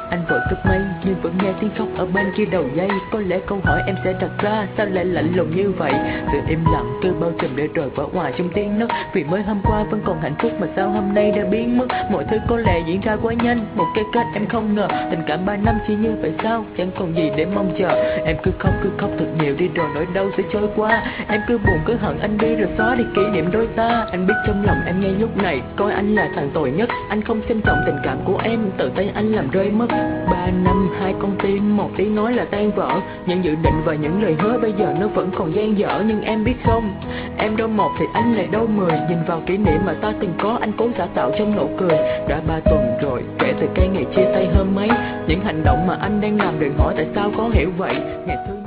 Anh vội cướp máy nhưng vẫn nghe tiếng khóc ở bên kia đầu dây. Có lẽ câu hỏi em sẽ đặt ra sao lại lạnh lùng như vậy. Sự im lặng cứ bao trùm để rồi vỡ hòa trong tiếng nấc. Vì mới hôm qua vẫn còn hạnh phúc mà sao hôm nay đã biến mất. Mọi thứ có lẽ diễn ra quá nhanh, một cái kết em không ngờ. Tình cảm 3 năm chỉ như vậy sao, chẳng còn gì để mong chờ. Em cứ khóc thật nhiều đi rồi nỗi đau sẽ trôi qua. Em cứ buồn cứ hận anh đi rồi xóa đi kỷ niệm đôi ta. Anh biết trong lòng em ngay lúc này coi anh là thằng tội nhất. Anh không trân trọng tình cảm của em, tự tay anh làm rơi mất. 3 năm 2 con tim, một tiếng nói là tan vỡ. Những dự định và những lời hứa bây giờ nó vẫn còn dang dở. Nhưng em biết không, em đâu một thì anh lại đâu 10. Nhìn vào kỷ niệm mà ta từng có, anh cố giả tạo trong nụ cười. Đã 3 tuần rồi kể từ cái ngày chia tay hôm mấy. Những hành động mà anh đang làm đừng hỏi tại sao có hiểu vậy. Ngày thứ